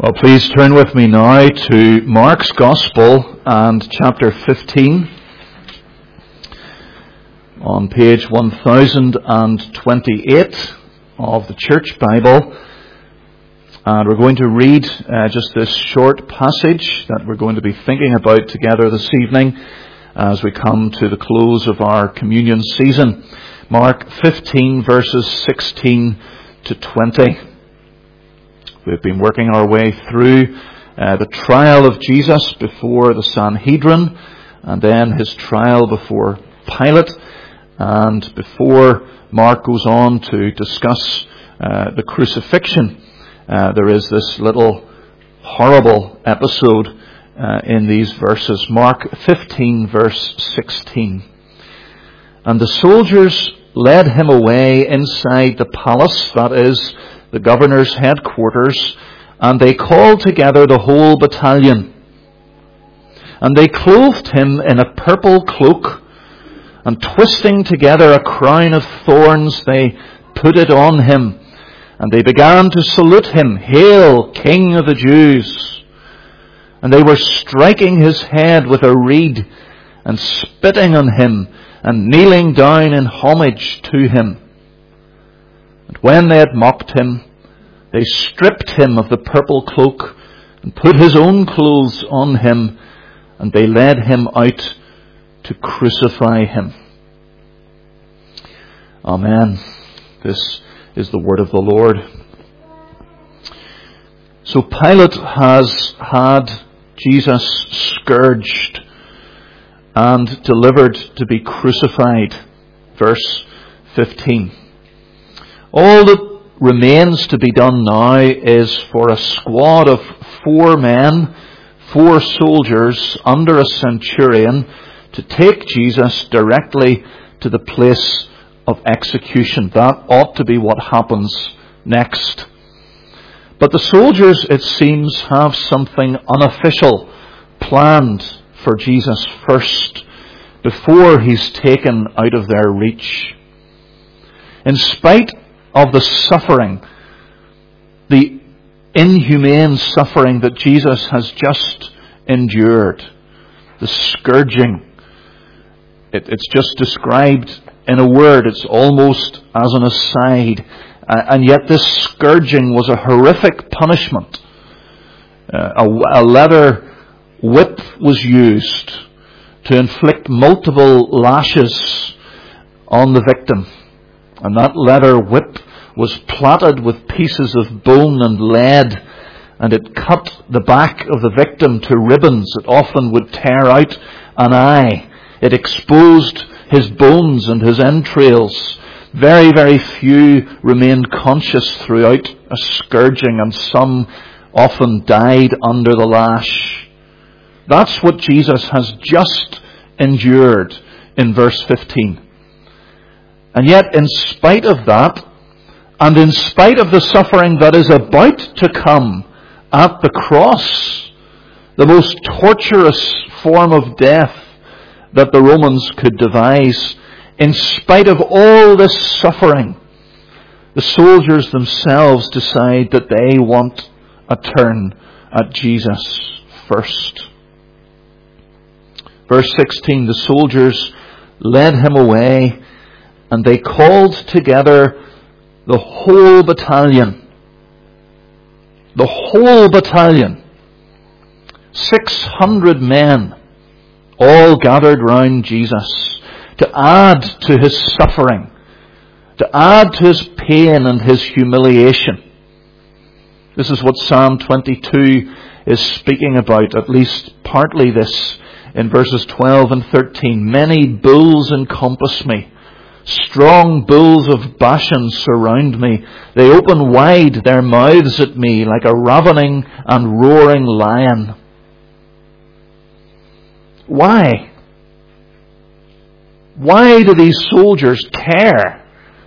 Well, please turn with me now to Mark's Gospel and chapter 15 on page 1028 of the Church Bible. And we're going to read just this short passage that we're going to be thinking about together this evening as we come to the close of our communion season. Mark 15 verses 16 to 20. We've been working our way through the trial of Jesus before the Sanhedrin, and then his trial before Pilate, and before Mark goes on to discuss the crucifixion, there is this little horrible episode in these verses. Mark 15 verse 16. And the soldiers led him away inside the palace, that is, the governor's headquarters, and they called together the whole battalion. And they clothed him in a purple cloak, and twisting together a crown of thorns, they put it on him. And they began to salute him, "Hail, King of the Jews!" And they were striking his head with a reed, and spitting on him, and kneeling down in homage to him. And when they had mocked him, they stripped him of the purple cloak and put his own clothes on him, and they led him out to crucify him. Amen. This is the word of the Lord. So Pilate has had Jesus scourged and delivered to be crucified. Verse 15. All that remains to be done now is for a squad of 4 men, 4 soldiers under a centurion, to take Jesus directly to the place of execution. That ought to be what happens next. But the soldiers, it seems, have something unofficial planned for Jesus first, before he's taken out of their reach. In spite of the suffering, the inhumane suffering that Jesus has just endured, the scourging, it's just described in a word. It's almost as an aside. And yet this scourging was a horrific punishment. A leather whip was used to inflict multiple lashes on the victim. And that leather whip was plaited with pieces of bone and lead, and it cut the back of the victim to ribbons. It often would tear out an eye. It exposed his bones and his entrails. Very, very few remained conscious throughout a scourging, and some often died under the lash. That's what Jesus has just endured in verse 15. And yet, in spite of that, and in spite of the suffering that is about to come at the cross, the most torturous form of death that the Romans could devise, in spite of all this suffering, the soldiers themselves decide that they want a turn at Jesus first. Verse 16, the soldiers led him away, and they called together the whole battalion. The whole battalion. 600 men, all gathered round Jesus, to add to his suffering, to add to his pain and his humiliation. This is what Psalm 22 is speaking about, at least partly this, in verses 12 and 13. Many bulls encompass me. Strong bulls of Bashan surround me. They open wide their mouths at me like a ravening and roaring lion. Why? Why do these soldiers care?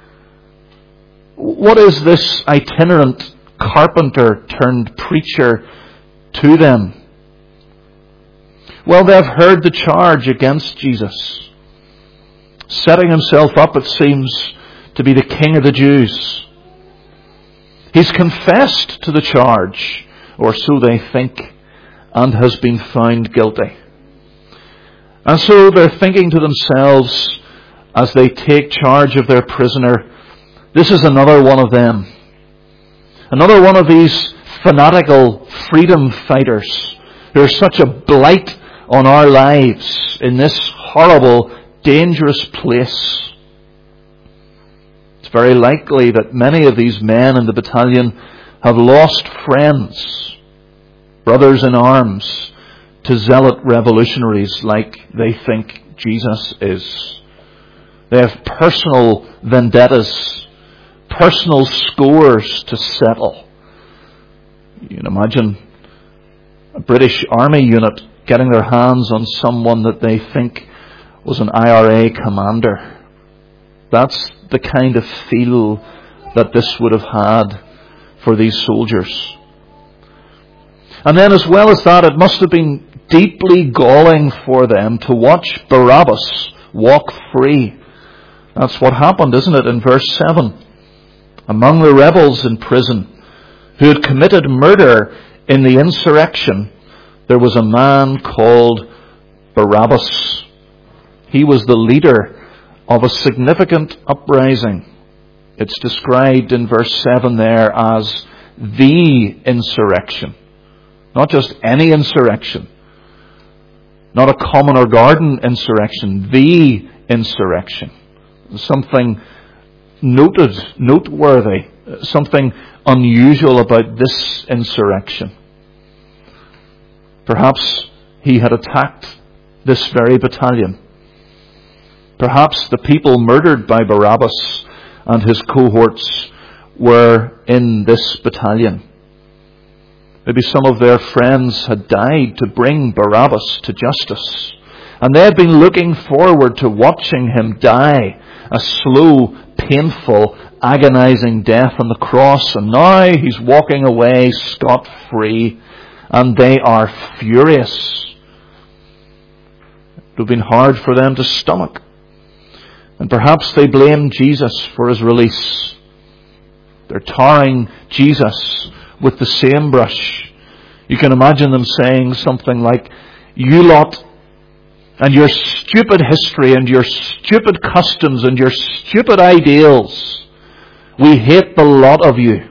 What is this itinerant carpenter turned preacher to them? Well, they've heard the charge against Jesus. Setting himself up, it seems, to be the King of the Jews. He's confessed to the charge or so they think, and has been found guilty. And so they're thinking to themselves as they take charge of their prisoner, this is another one of them. Another one of these fanatical freedom fighters who are such a blight on our lives in this horrible, dangerous place. It's very likely that many of these men in the battalion have lost friends, brothers in arms, to zealot revolutionaries like they think Jesus is. They have personal vendettas, personal scores to settle. You can imagine a British Army unit getting their hands on someone that they think was an IRA commander. That's the kind of feel that this would have had for these soldiers. And then as well as that, it must have been deeply galling for them to watch Barabbas walk free. That's what happened, isn't it, in verse 7? Among the rebels in prison who had committed murder in the insurrection, there was a man called Barabbas. He was the leader of a significant uprising. It's described in verse 7 there as the insurrection. Not just any insurrection. Not a common or garden insurrection. The insurrection. Something noteworthy. Something unusual about this insurrection. Perhaps he had attacked this very battalion. Perhaps the people murdered by Barabbas and his cohorts were in this battalion. Maybe some of their friends had died to bring Barabbas to justice. And they had been looking forward to watching him die a slow, painful, agonizing death on the cross. And now he's walking away scot-free. And they are furious. It would have been hard for them to stomach. And perhaps they blame Jesus for his release. They're tarring Jesus with the same brush. You can imagine them saying something like, you lot and your stupid history and your stupid customs and your stupid ideals, we hate the lot of you.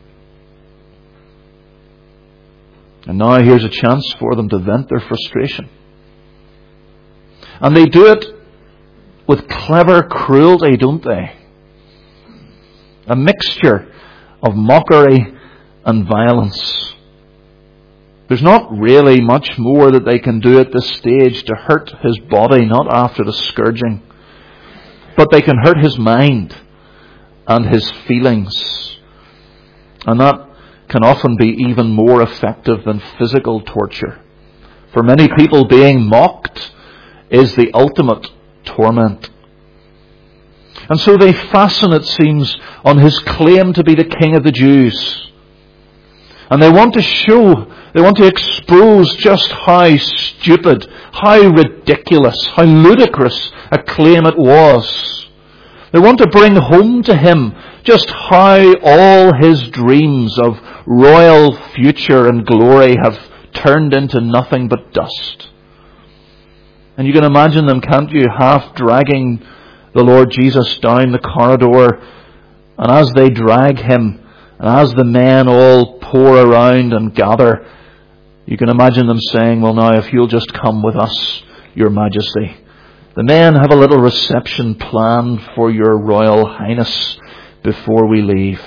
And now here's a chance for them to vent their frustration. And they do it with clever cruelty, don't they? A mixture of mockery and violence. There's not really much more that they can do at this stage to hurt his body, not after the scourging. But they can hurt his mind and his feelings. And that can often be even more effective than physical torture. For many people, being mocked is the ultimate torment. And so they fasten, it seems, on his claim to be the King of the Jews. And they want to expose just how stupid, how ridiculous, how ludicrous a claim it was. They want to bring home to him just how all his dreams of royal future and glory have turned into nothing but dust. And you can imagine them, can't you, half dragging the Lord Jesus down the corridor. And as they drag him, and as the men all pour around and gather, you can imagine them saying, well now, if you'll just come with us, Your Majesty. The men have a little reception planned for Your Royal Highness before we leave.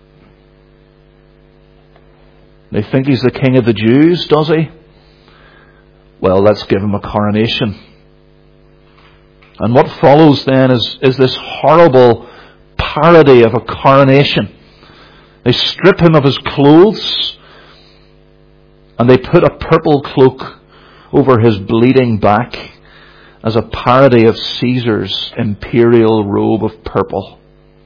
They think he's the King of the Jews, does he? Well, let's give him a coronation. And what follows then is this horrible parody of a coronation. They strip him of his clothes and they put a purple cloak over his bleeding back as a parody of Caesar's imperial robe of purple.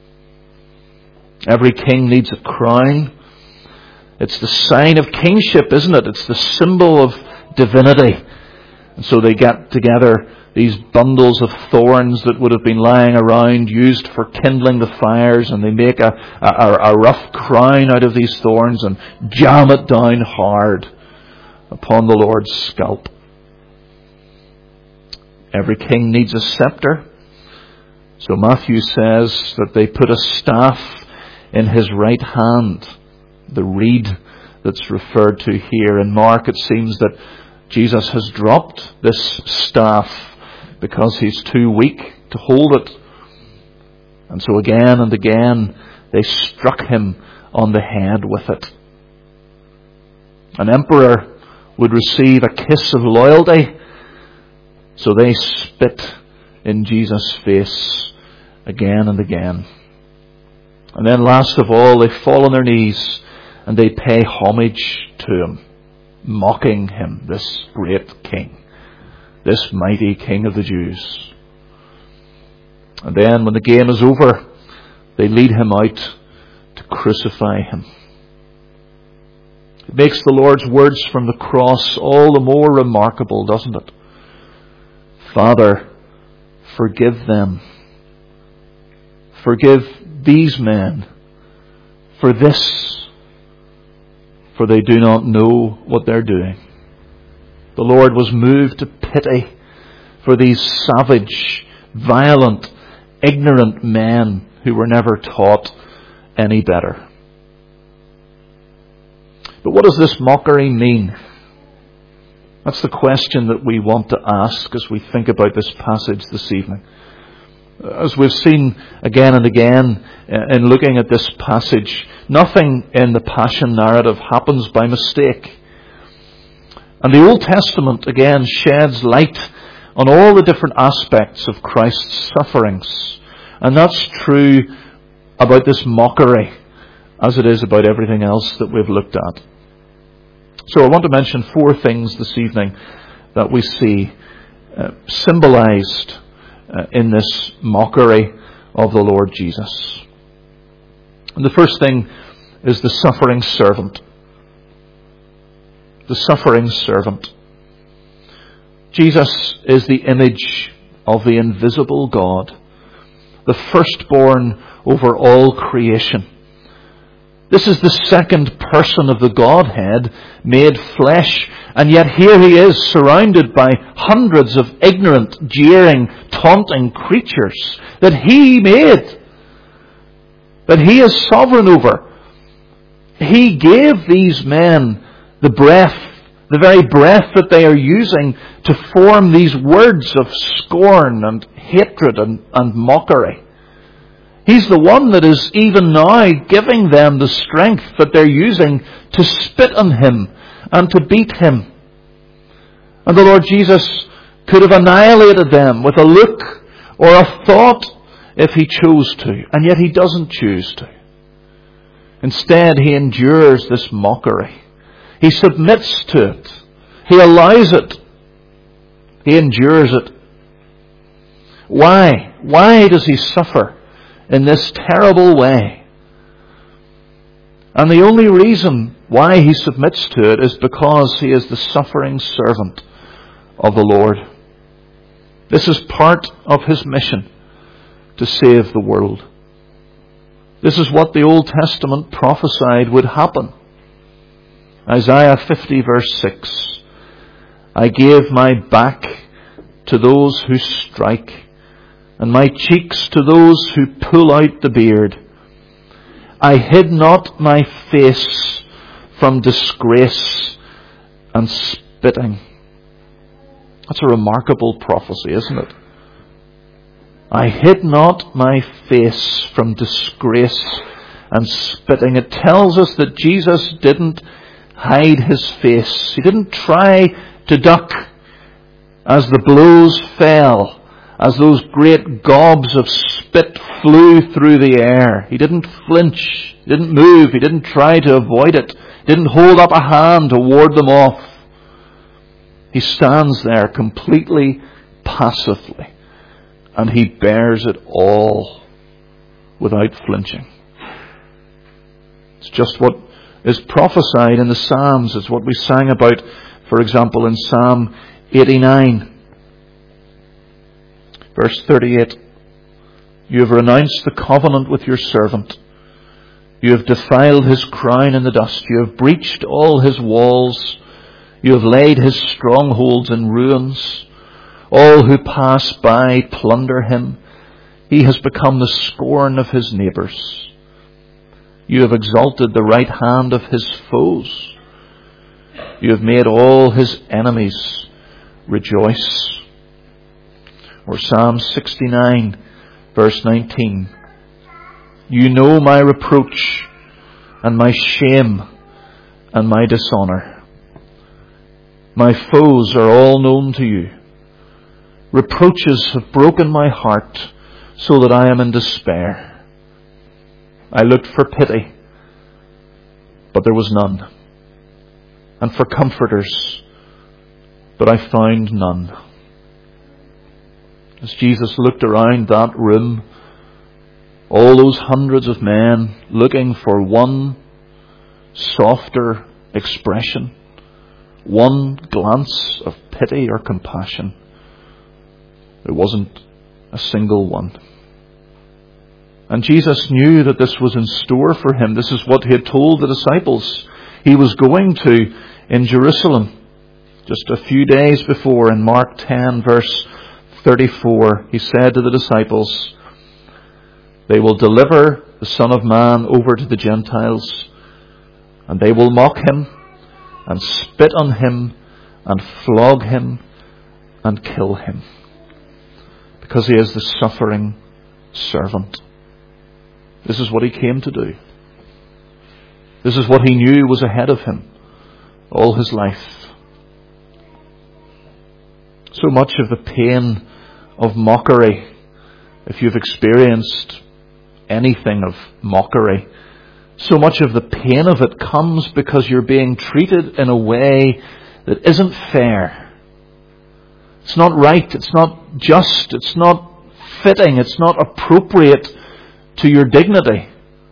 Every king needs a crown. It's the sign of kingship, isn't it? It's the symbol of divinity. And so they get together these bundles of thorns that would have been lying around, used for kindling the fires, and they make a rough crown out of these thorns and jam it down hard upon the Lord's scalp. Every king needs a scepter. So Matthew says that they put a staff in his right hand, the reed that's referred to here. In Mark, it seems that Jesus has dropped this staff because he's too weak to hold it. And so again and again they struck him on the head with it. An emperor would receive a kiss of loyalty, so they spit in Jesus' face again and again. And then last of all, they fall on their knees and they pay homage to him, mocking him, this great king, this mighty King of the Jews. And then when the game is over, they lead him out to crucify him. It makes the Lord's words from the cross all the more remarkable, doesn't it? Father, forgive them. Forgive these men for this, for they do not know what they're doing. The Lord was moved to pity for these savage, violent, ignorant men who were never taught any better. But what does this mockery mean? That's the question that we want to ask as we think about this passage this evening. As we've seen again and again in looking at this passage, nothing in the Passion narrative happens by mistake. And the Old Testament again sheds light on all the different aspects of Christ's sufferings. And that's true about this mockery as it is about everything else that we've looked at. So I want to mention 4 things this evening that we see symbolized in this mockery of the Lord Jesus. And the first thing is the suffering servant. The suffering servant. Jesus is the image of the invisible God, the firstborn over all creation. This is the second person of the Godhead made flesh, and yet here he is surrounded by hundreds of ignorant, jeering, taunting creatures that he made, that he is sovereign over. He gave these men the breath, the very breath that they are using to form these words of scorn and hatred and mockery. He's the one that is even now giving them the strength that they're using to spit on him and to beat him. And the Lord Jesus could have annihilated them with a look or a thought if he chose to, and yet he doesn't choose to. Instead, he endures this mockery. He submits to it. He allows it. He endures it. Why? Why does he suffer in this terrible way? And the only reason why he submits to it is because he is the suffering servant of the Lord. This is part of his mission to save the world. This is what the Old Testament prophesied would happen. Isaiah 50 verse 6. I gave my back to those who strike, and my cheeks to those who pull out the beard. I hid not my face from disgrace and spitting. That's a remarkable prophecy, isn't it? I hid not my face from disgrace and spitting. It tells us that Jesus didn't hide his face. He didn't try to duck as the blows fell, as those great gobs of spit flew through the air. He didn't flinch. He didn't move. He didn't try to avoid it. He didn't hold up a hand to ward them off. He stands there completely passively, and he bears it all without flinching. It's just what is prophesied in the Psalms. It's what we sang about, for example, in Psalm 89. Verse 38. You have renounced the covenant with your servant. You have defiled his crown in the dust. You have breached all his walls. You have laid his strongholds in ruins. All who pass by plunder him. He has become the scorn of his neighbours. You have exalted the right hand of his foes. You have made all his enemies rejoice. Or Psalm 69, verse 19. You know my reproach and my shame and my dishonour. My foes are all known to you. Reproaches have broken my heart so that I am in despair. I looked for pity, but there was none, and for comforters, but I found none. As Jesus looked around that room, all those hundreds of men looking for one softer expression, one glance of pity or compassion, there wasn't a single one. And Jesus knew that this was in store for him. This is what he had told the disciples he was going to in Jerusalem. Just a few days before, in Mark 10, verse 34, he said to the disciples, they will deliver the Son of Man over to the Gentiles, and they will mock him, and spit on him, and flog him, and kill him, because he is the suffering servant. This is what he came to do. This is what he knew was ahead of him all his life. So much of the pain of mockery, if you've experienced anything of mockery, so much of the pain of it comes because you're being treated in a way that isn't fair. It's not right, it's not just, it's not fitting, it's not appropriate to your dignity.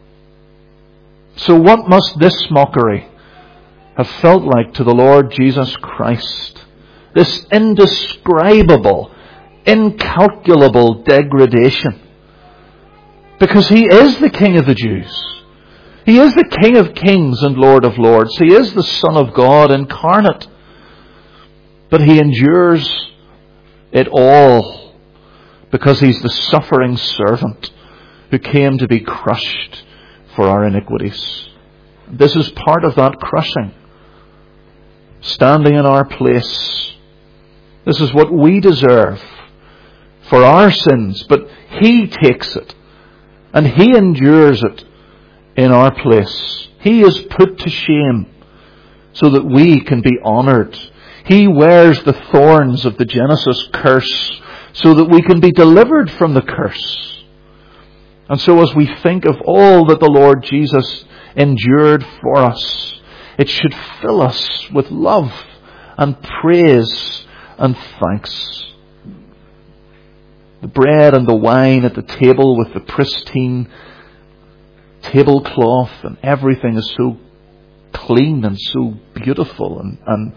So what must this mockery have felt like to the Lord Jesus Christ? This indescribable, incalculable degradation. Because he is the King of the Jews. He is the King of Kings and Lord of Lords. He is the Son of God incarnate. But he endures it all because he's the suffering servant who came to be crushed for our iniquities. This is part of that crushing. Standing in our place. This is what we deserve for our sins, but he takes it and he endures it in our place. He is put to shame so that we can be honoured. He wears the thorns of the Genesis curse so that we can be delivered from the curse. And so as we think of all that the Lord Jesus endured for us, it should fill us with love and praise and thanks. The bread and the wine at the table with the pristine tablecloth and everything is so clean and so beautiful, and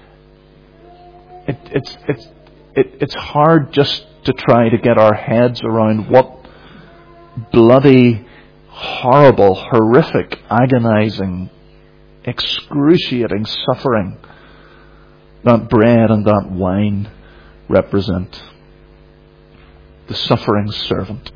it's hard just to try to get our heads around what bloody, horrible, horrific, agonizing, excruciating suffering that bread and that wine represent. The suffering servant.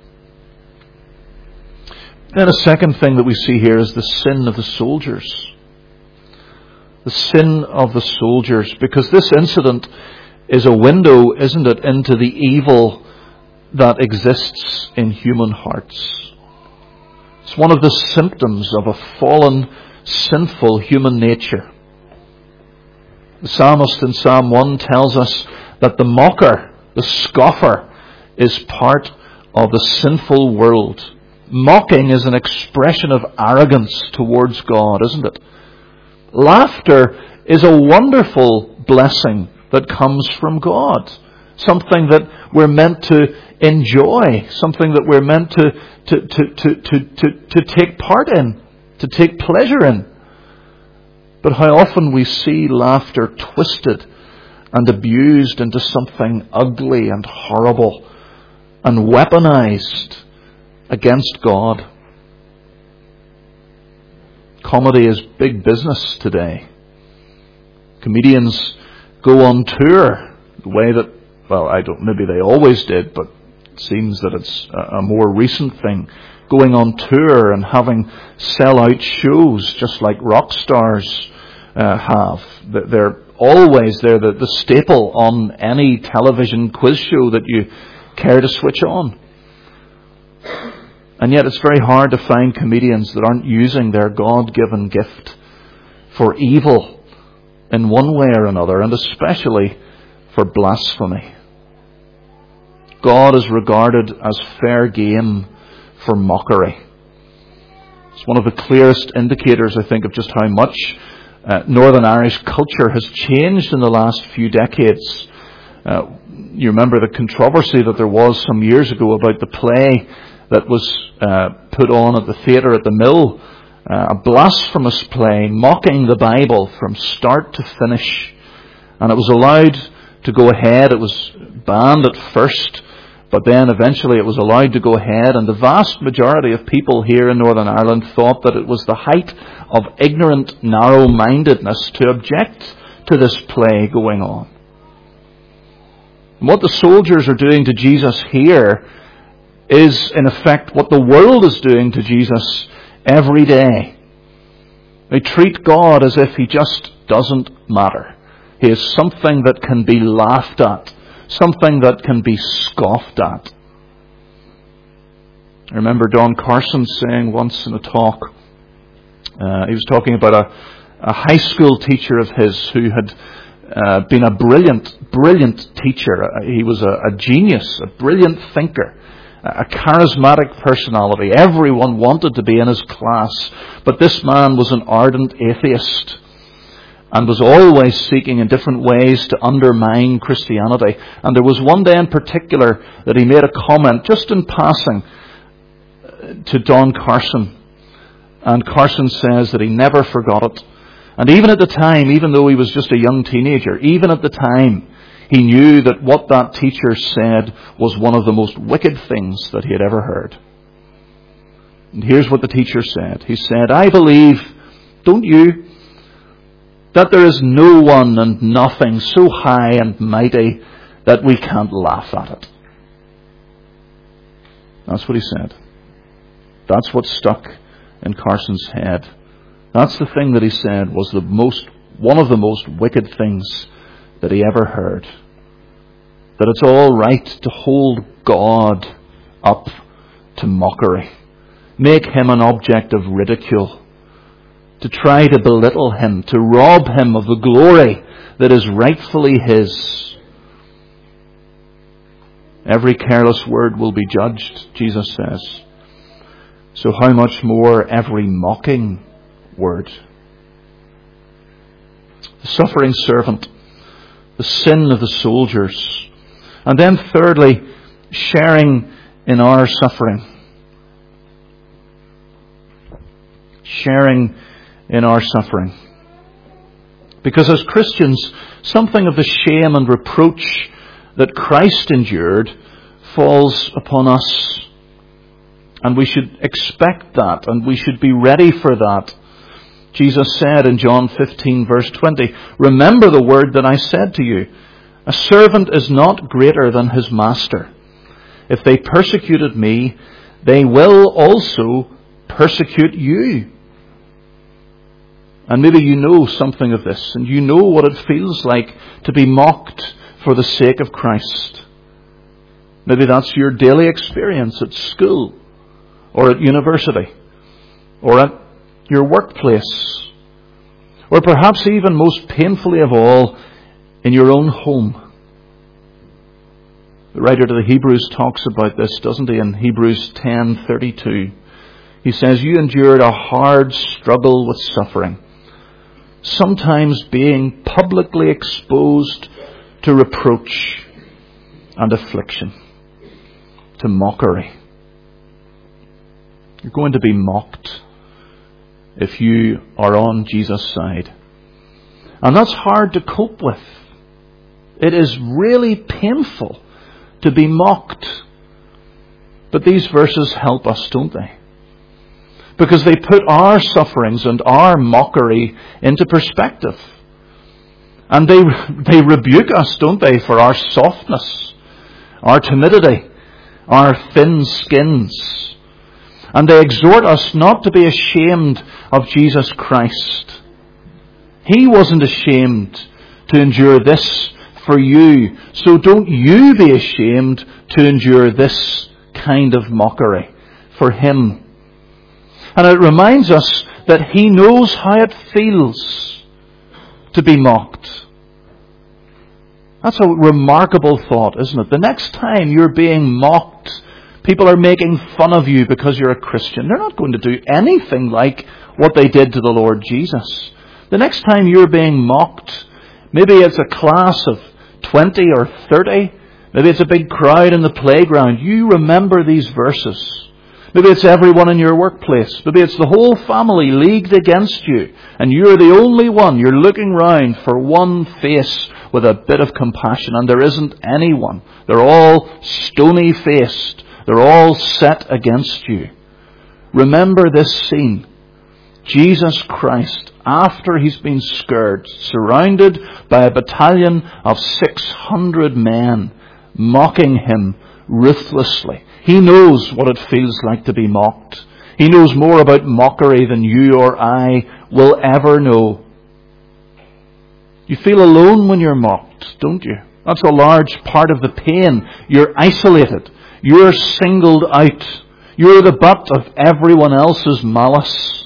Then a second thing that we see here is the sin of the soldiers. The sin of the soldiers, because this incident is a window, isn't it, into the evil that exists in human hearts. It's one of the symptoms of a fallen, sinful human nature. The psalmist in Psalm 1 tells us that the mocker, the scoffer, is part of the sinful world. Mocking is an expression of arrogance towards God, isn't it? Laughter is a wonderful blessing that comes from God. Something that we're meant to enjoy. Something that we're meant to take part in. To take pleasure in. But how often we see laughter twisted and abused into something ugly and horrible and weaponized against God. Comedy is big business today. Comedians go on tour the way that, maybe they always did, but it seems that it's a more recent thing. Going on tour and having sell-out shows just like rock stars have. They're the staple on any television quiz show that you care to switch on. And yet it's very hard to find comedians that aren't using their God-given gift for evil in one way or another, and especially for blasphemy. God is regarded as fair game for mockery. It's one of the clearest indicators, I think, of just how much Northern Irish culture has changed in the last few decades. You remember the controversy that there was some years ago about the play that was put on at the theatre at the Mill, a blasphemous play mocking the Bible from start to finish. And it was allowed to go ahead. It was banned at first, but then eventually it was allowed to go ahead. And the vast majority of people here in Northern Ireland thought that it was the height of ignorant narrow-mindedness to object to this play going on. And what the soldiers are doing to Jesus here is, in effect, what the world is doing to Jesus every day. They treat God as if he just doesn't matter. He is something that can be laughed at, something that can be scoffed at. I remember Don Carson saying once in a talk, he was talking about a high school teacher of his who had been a brilliant teacher. He was a genius, a brilliant thinker, a charismatic personality. Everyone wanted to be in his class. But this man was an ardent atheist and was always seeking in different ways to undermine Christianity. And there was one day in particular that he made a comment, just in passing, to Don Carson. And Carson says that he never forgot it. And even at the time, even though he was just a young teenager, even at the time, he knew that what that teacher said was one of the most wicked things that he had ever heard. And here's what the teacher said. He said, "I believe, don't you, that there is no one and nothing so high and mighty that we can't laugh at it." That's what he said. That's what stuck in Carson's head. That's the thing that he said was one of the most wicked things that he ever heard. That it's all right to hold God up to mockery. Make him an object of ridicule. To try to belittle him. To rob him of the glory that is rightfully his. Every careless word will be judged, Jesus says. So how much more every mocking word? The suffering servant. The sin of the soldiers. And then thirdly, sharing in our suffering. Sharing in our suffering. Because as Christians, something of the shame and reproach that Christ endured falls upon us. And we should expect that, and we should be ready for that. Jesus said in John 15 verse 20, "Remember the word that I said to you. A servant is not greater than his master. If they persecuted me, they will also persecute you." And maybe you know something of this, and you know what it feels like to be mocked for the sake of Christ. Maybe that's your daily experience at school, or at university, or at your workplace, or perhaps even most painfully of all, in your own home. The writer to the Hebrews talks about this, doesn't he, in Hebrews 10:32. He says, "You endured a hard struggle with suffering, sometimes being publicly exposed to reproach and affliction, to mockery." You're going to be mocked if you are on Jesus' side. And that's hard to cope with. It is really painful to be mocked. But these verses help us, don't they? Because they put our sufferings and our mockery into perspective. And they rebuke us, don't they, for our softness, our timidity, our thin skins. And they exhort us not to be ashamed of Jesus Christ. He wasn't ashamed to endure this for you. So don't you be ashamed to endure this kind of mockery for Him. And it reminds us that He knows how it feels to be mocked. That's a remarkable thought, isn't it? The next time you're being mocked, people are making fun of you because you're a Christian, they're not going to do anything like what they did to the Lord Jesus. The next time you're being mocked, maybe it's a class of 20 or 30, maybe it's a big crowd in the playground, you remember these verses. Maybe it's everyone in your workplace. Maybe it's the whole family leagued against you, and you're the only one. You're looking round for one face with a bit of compassion, and there isn't anyone. They're all stony-faced. They're all set against you. Remember this scene. Jesus Christ, after He's been scourged, surrounded by a battalion of 600 men, mocking Him ruthlessly. He knows what it feels like to be mocked. He knows more about mockery than you or I will ever know. You feel alone when you're mocked, don't you? That's a large part of the pain. You're isolated. You're singled out. You're the butt of everyone else's malice.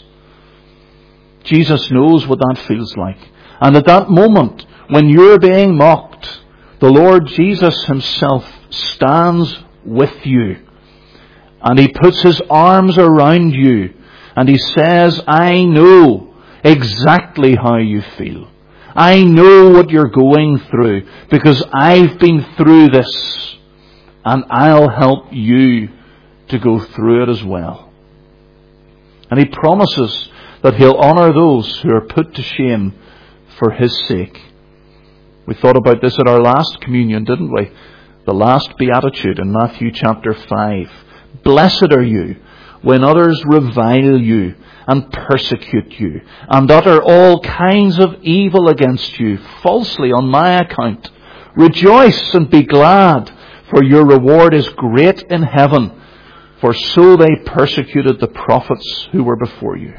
Jesus knows what that feels like. And at that moment, when you're being mocked, the Lord Jesus Himself stands with you. And He puts His arms around you. And He says, I know exactly how you feel. I know what you're going through, because I've been through this. And I'll help you to go through it as well. And He promises that He'll honour those who are put to shame for His sake. We thought about this at our last communion, didn't we? The last beatitude in Matthew chapter 5. Blessed are you when others revile you and persecute you and utter all kinds of evil against you falsely on my account. Rejoice and be glad, for your reward is great in heaven, for so they persecuted the prophets who were before you.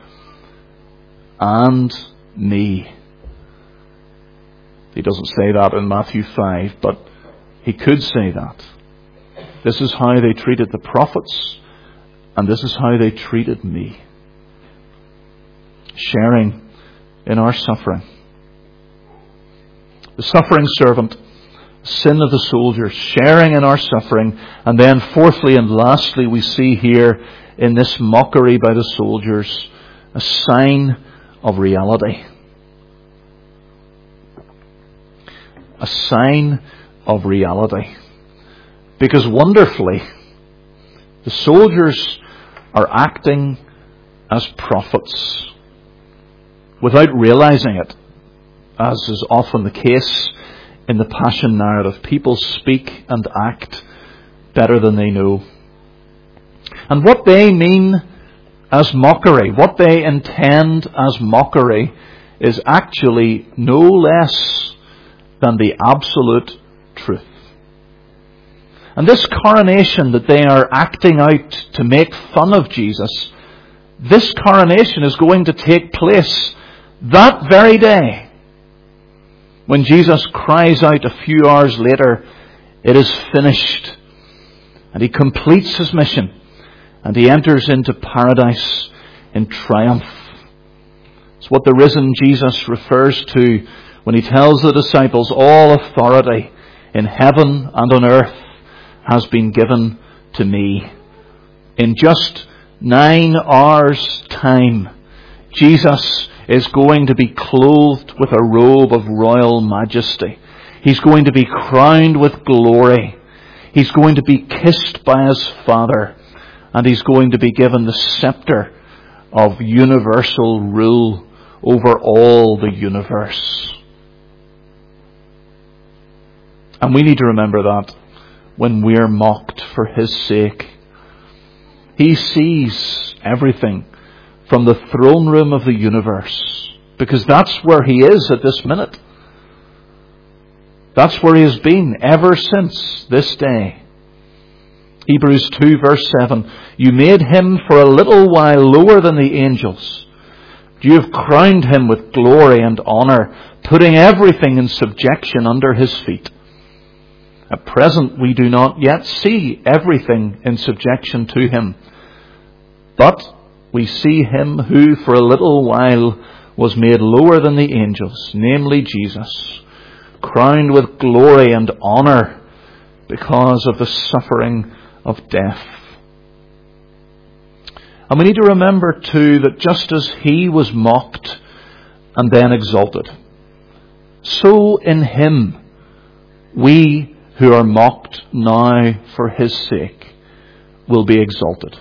And me. He doesn't say that in Matthew 5, but He could say that. This is how they treated the prophets, and this is how they treated me. Sharing in our suffering. The suffering servant, sin of the soldiers, sharing in our suffering. And then fourthly and lastly, we see here in this mockery by the soldiers, a sign of reality. A sign of reality. Because wonderfully, the soldiers are acting as prophets without realizing it, as is often the case in the Passion narrative. People speak and act better than they know. And what they mean as mockery, what they intend as mockery, is actually no less than the absolute truth. And this coronation that they are acting out to make fun of Jesus, this coronation is going to take place that very day, when Jesus cries out a few hours later, it is finished. And He completes His mission, and He enters into paradise in triumph. It's what the risen Jesus refers to when He tells the disciples, all authority in heaven and on earth has been given to me. In just 9 hours' time, Jesus is going to be clothed with a robe of royal majesty. He's going to be crowned with glory. He's going to be kissed by His Father. And He's going to be given the scepter of universal rule over all the universe. And we need to remember that when we're mocked for His sake. He sees everything from the throne room of the universe, because that's where He is at this minute. That's where He has been ever since this day. Hebrews 2 verse 7, you made Him for a little while lower than the angels. You have crowned Him with glory and honour, putting everything in subjection under His feet. At present we do not yet see everything in subjection to Him, but we see Him who for a little while was made lower than the angels, namely Jesus, crowned with glory and honour because of the suffering of death. And we need to remember too that just as He was mocked and then exalted, so in Him we who are mocked now for His sake will be exalted.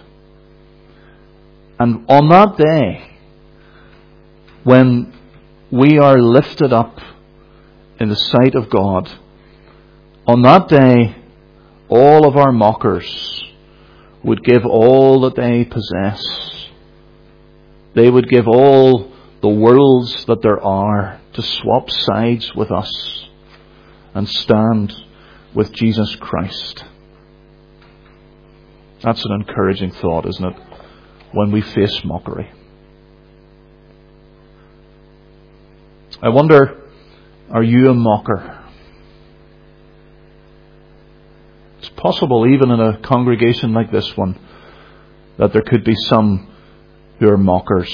And on that day, when we are lifted up in the sight of God, on that day, all of our mockers would give all that they possess. They would give all the worlds that there are to swap sides with us and stand with Jesus Christ. That's an encouraging thought, isn't it? When we face mockery. I wonder, are you a mocker? It's possible even in a congregation like this one that there could be some who are mockers.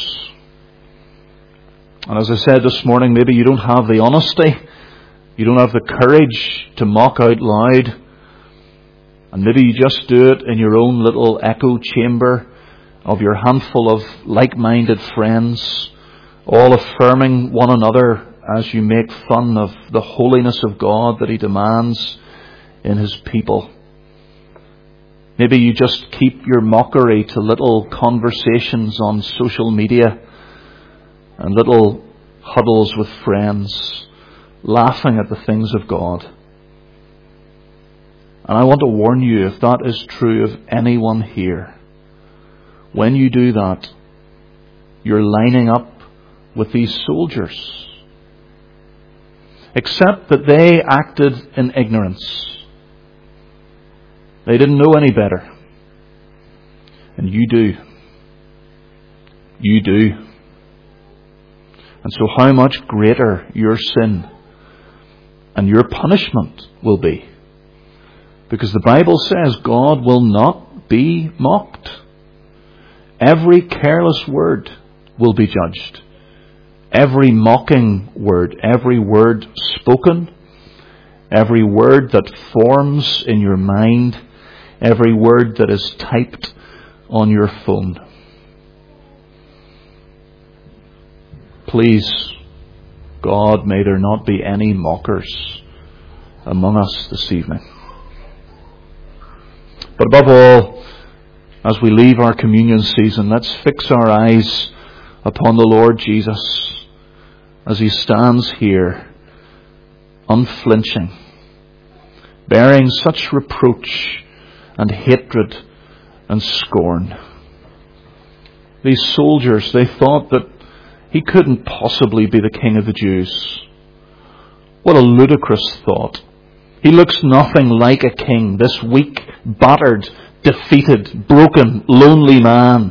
And as I said this morning, maybe you don't have the honesty, you don't have the courage to mock out loud, and maybe you just do it in your own little echo chamber of your handful of like-minded friends, all affirming one another as you make fun of the holiness of God that He demands in His people. Maybe you just keep your mockery to little conversations on social media and little huddles with friends, laughing at the things of God. And I want to warn you, if that is true of anyone here, when you do that, you're lining up with these soldiers. Except that they acted in ignorance. They didn't know any better. And you do. You do. And so how much greater your sin and your punishment will be. Because the Bible says God will not be mocked. Every careless word will be judged. Every mocking word, every word spoken, every word that forms in your mind, every word that is typed on your phone. Please, God, may there not be any mockers among us this evening. But above all, as we leave our communion season, let's fix our eyes upon the Lord Jesus as He stands here, unflinching, bearing such reproach and hatred and scorn. These soldiers, they thought that He couldn't possibly be the King of the Jews. What a ludicrous thought. He looks nothing like a king, this weak, battered, defeated, broken, lonely man.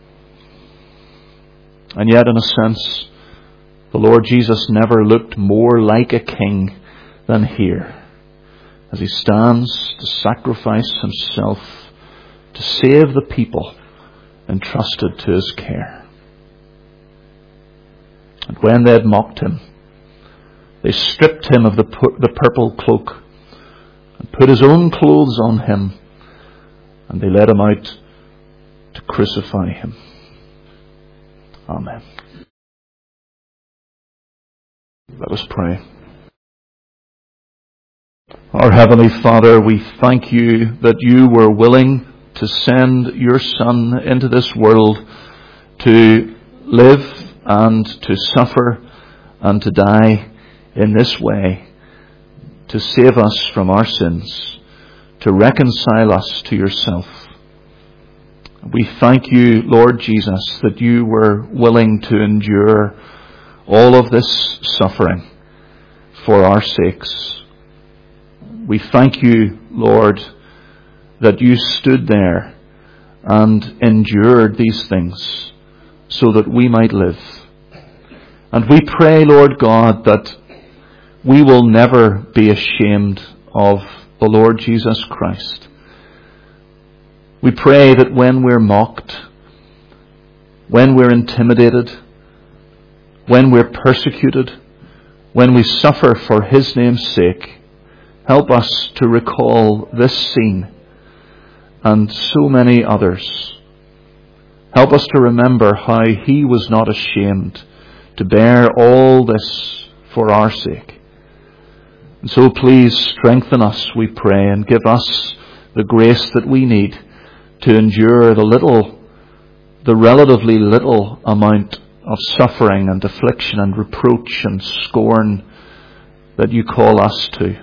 And yet, in a sense, the Lord Jesus never looked more like a king than here, as He stands to sacrifice Himself to save the people entrusted to His care. And when they had mocked Him, they stripped Him of the purple cloak and put His own clothes on Him, and they led Him out to crucify Him. Amen. Let us pray. Our Heavenly Father, we thank You that You were willing to send Your Son into this world to live and to suffer and to die in this way, to save us from our sins, to reconcile us to yourself. We thank you, Lord Jesus, that you were willing to endure all of this suffering for our sakes. We thank you, Lord, that you stood there and endured these things so that we might live. And we pray, Lord God, that we will never be ashamed of the Lord Jesus Christ. We pray that when we're mocked, when we're intimidated, when we're persecuted, when we suffer for his name's sake, help us to recall this scene and so many others. Help us to remember how he was not ashamed to bear all this for our sake. And so please strengthen us, we pray, and give us the grace that we need to endure the relatively little amount of suffering and affliction and reproach and scorn that you call us to.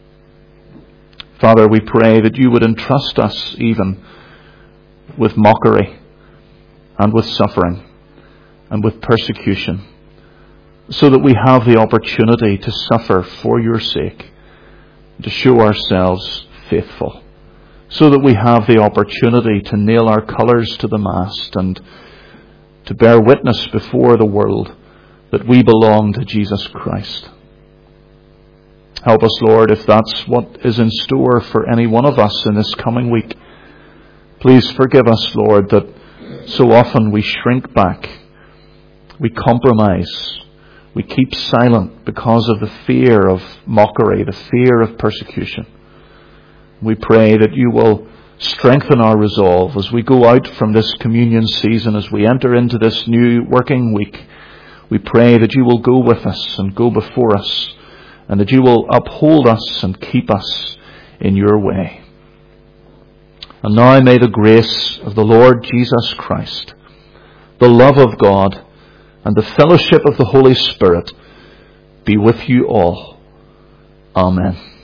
Father, we pray that you would entrust us even with mockery and with suffering and with persecution, so that we have the opportunity to suffer for your sake, to show ourselves faithful, so that we have the opportunity to nail our colours to the mast and to bear witness before the world that we belong to Jesus Christ. Help us, Lord, if that's what is in store for any one of us in this coming week. Please forgive us, Lord, that so often we shrink back, we compromise, we keep silent because of the fear of mockery, the fear of persecution. We pray that you will strengthen our resolve as we go out from this communion season, as we enter into this new working week. We pray that you will go with us and go before us, and that you will uphold us and keep us in your way. And now may the grace of the Lord Jesus Christ, the love of God, and the fellowship of the Holy Spirit be with you all. Amen.